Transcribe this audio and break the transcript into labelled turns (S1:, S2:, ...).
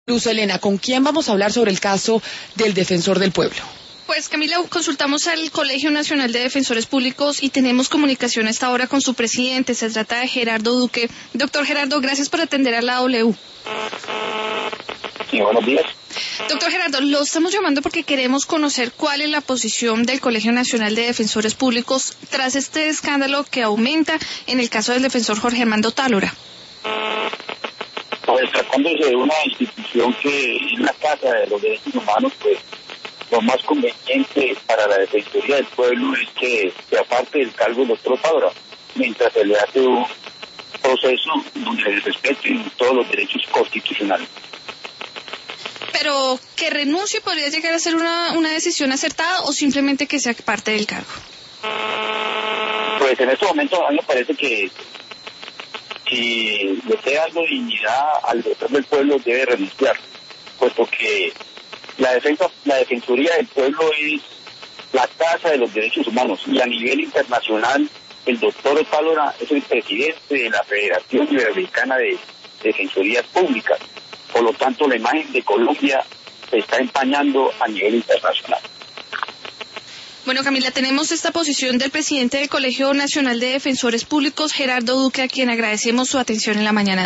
S1: Luz Helena, ¿con quién vamos a hablar sobre el caso del Defensor del Pueblo?
S2: Pues Camila, consultamos al Colegio Nacional de Defensores Públicos y tenemos comunicación a esta hora con su presidente. Se trata de Gerardo Duque. Doctor Gerardo, gracias por atender a la W.
S3: Sí, buenos días.
S2: Doctor Gerardo, lo estamos llamando porque queremos conocer cuál es la posición del Colegio Nacional de Defensores Públicos tras este escándalo que aumenta en el caso del defensor Jorge Armando Tálora.
S3: Pues tratándose de una institución que es la Casa de los Derechos Humanos, pues lo más conveniente para la Defensoría del Pueblo es que se aparte del cargo del doctor Tálora, mientras se le hace un proceso donde se respeten todos los derechos constitucionales.
S2: Pero que renuncie podría llegar a ser una decisión acertada o simplemente que sea parte del cargo.
S3: Pues en este momento a mí me parece que si le queda algo de dignidad al defensor del pueblo debe renunciar, puesto que la Defensoría del Pueblo es la Casa de los Derechos Humanos y a nivel internacional el doctor Tálora es el presidente de la Federación Iberoamericana de Defensorías Públicas. Por lo tanto, la imagen de Colombia se está empañando a nivel internacional.
S2: Bueno, Camila, tenemos esta posición del presidente del Colegio Nacional de Defensores Públicos, Gerardo Duque, a quien agradecemos su atención en la mañana.